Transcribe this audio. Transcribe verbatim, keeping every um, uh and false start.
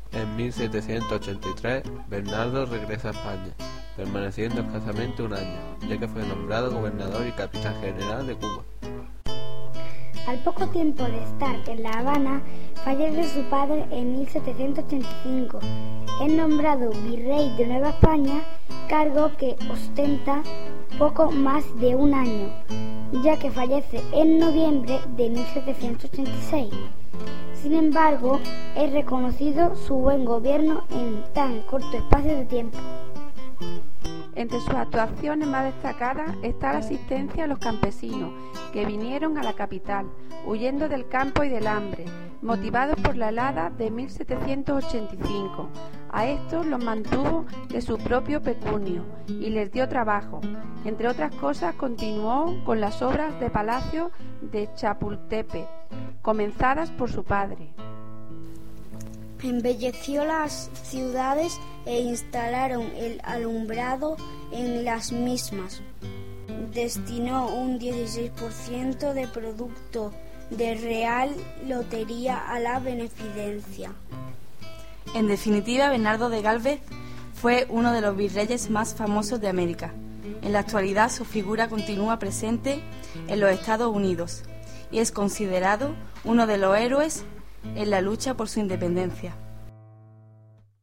En mil setecientos ochenta y tres, Bernardo regresa a España, permaneciendo escasamente un año, ya que fue nombrado gobernador y capitán general de Cuba. Al poco tiempo de estar en La Habana, fallece su padre en mil setecientos ochenta y cinco. Es nombrado virrey de Nueva España, cargo que ostenta poco más de un año, ya que fallece en noviembre de mil setecientos ochenta y seis. Sin embargo, es reconocido su buen gobierno en tan corto espacio de tiempo. Entre sus actuaciones más destacadas está la asistencia a los campesinos que vinieron a la capital, huyendo del campo y del hambre, motivados por la helada de mil setecientos ochenta y cinco. A estos los mantuvo de su propio pecunio y les dio trabajo. Entre otras cosas, continuó con las obras de palacio de Chapultepec, comenzadas por su padre. Embelleció las ciudades e instalaron el alumbrado en las mismas. Destinó un dieciséis por ciento de producto de Real Lotería a la beneficencia. En definitiva, Bernardo de Gálvez fue uno de los virreyes más famosos de América. En la actualidad su figura continúa presente en los Estados Unidos y es considerado uno de los héroes en la lucha por su independencia.